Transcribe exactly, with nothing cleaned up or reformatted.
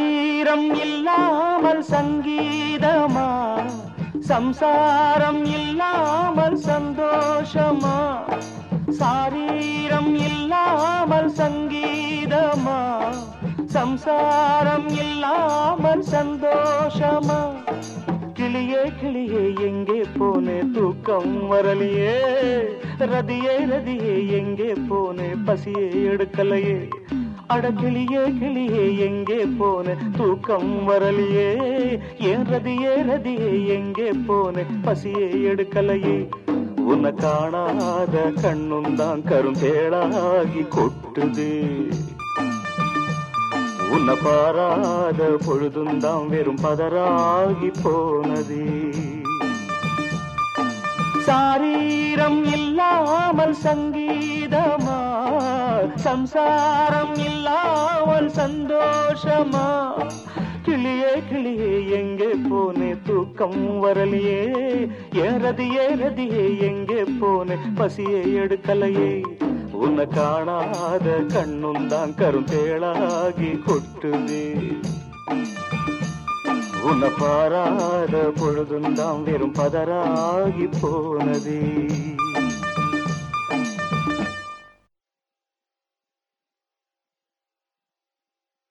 சாரீரம் இல்லாமல் சங்கீதமா, சம்சாரம் இல்லாமல் சந்தோஷமா. சாரீரம் இல்லாமல் சங்கீதமா, சம்சாரம் இல்லாமல் சந்தோஷமா. கிளியே கிளியே எங்கே போனே தூக்கம் வரலையே, ரதியே ரதியே எங்கே போனே பசியே எடுக்கலையே. அட கிளியே கிளியே எங்கே போனே தூக்கம் வரலையே, ஏன் ரதியே ரதியே எங்கே போனே பசியே எடுக்கலையே. உன்னை காணாத கண்ணும் தான் கருந்தேளாகி கொட்டுது, உன்னை பாராத பொழுதும் தான் வெறும் பதறாகி போனது. சாரீரம் இல்லாமல் சங்கீதமா, சம்சாரம் இல்லாமல் சந்தோஷமா. கிளியே கிளியே எங்கே போனே தூக்கம் வரலையே, ஏன் ரதியே ரதியே எங்கே போனே பசியை எடுக்கலையே. உன்னை காணாத கண்ணும் தான் கருந்தேளாகி கொட்டுது, உன்னை பாராத பொழுதும் தான் வெறும் பதறாகி போனது.